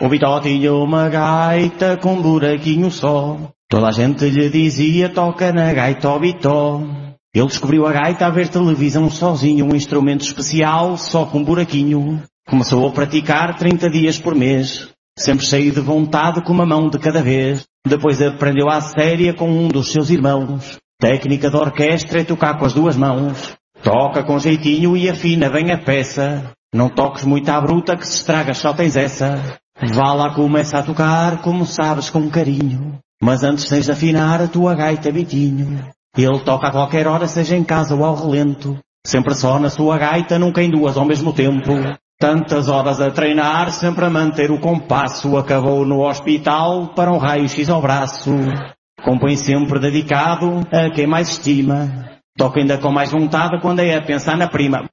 O Vitó tinha uma gaita com um buraquinho só. Toda a gente lhe dizia, toca na gaita, ó Vitó. Ele descobriu a gaita a ver televisão sozinho, um instrumento especial, só com um buraquinho. Começou a praticar 30 dias por mês, sempre cheio de vontade, com uma mão de cada vez. Depois aprendeu à séria com um dos seus irmãos. Técnica de orquestra é tocar com as duas mãos. Toca com jeitinho e afina bem a peça. Não toques muito à bruta que se estraga, só tens essa. Vá lá, começa a tocar, como sabes, com carinho. Mas antes tens de afinar a tua gaita, Vitinho. Ele toca a qualquer hora, seja em casa ou ao relento. Sempre só na sua gaita, nunca em duas ao mesmo tempo. Tantas horas a treinar, sempre a manter o compasso. Acabou no hospital para um raio-x ao braço. Compõe sempre dedicado a quem mais estima. Toca ainda com mais vontade quando é a pensar na prima.